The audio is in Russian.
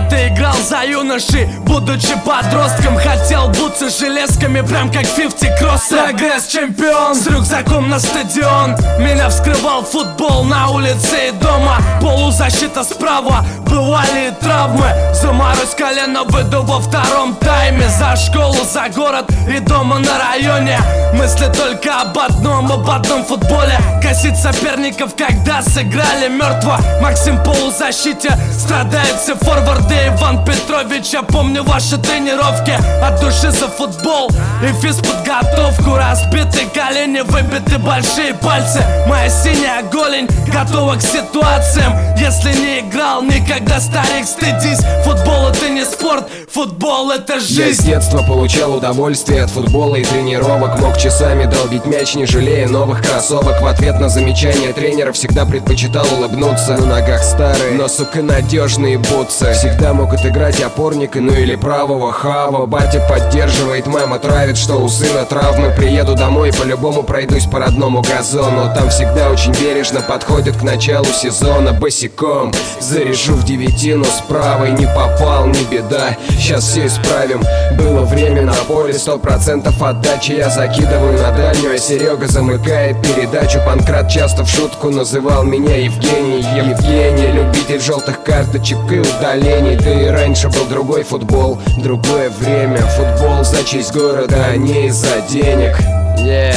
биты играл за юношей. Будучи подростком, хотел бутсы железками, прям как 50 Кросс. Прогресс чемпион, с рюкзаком на стадион. Меня вскрывал футбол на улице и дома. Полузащита справа, бывали травмы. Заморозь колено, выйду во втором тайме. За школу, за город и дома на районе. Мысли только об одном футболе. Косить соперников, когда сыграли мертво. Максим в полузащите, страдают все форварды. Иван Петрович, я помню ваши тренировки. От души за футбол и физподготовку. Разбиты колени, выбиты большие пальцы. Моя синяя голень готова к ситуациям. Если не играл никогда, старик, стыдись. Футбол это не спорт, футбол это жизнь. Я с детства получал удовольствие от футбола и тренировок. Мог часами долбить мяч, не жалея новых кроссовок. В ответ на замечания тренера всегда предпочитал улыбнуться. На ногах старые, но, сука, надежные бутсы. Всегда мог отыграть опорника, ну или правого хава. Батя поддерживает, мама травит, что у сына травмы. Приеду домой, по-любому пройдусь по родному газону. Там всегда очень бережно подходят к началу сезона. Босиком заряжу в девятину, с правой не попал, не беда. Сейчас все исправим. Было время на поле, 100% отдачи. Я закидываю на дальнюю, а Серега замыкает передачу. Панкрат часто в шутку называл меня Евгений. Евгений, любитель желтых карточек и удалений. Да и раньше был другой футбол, другое время. Футбол за честь города, а не из-за денег. Yeah.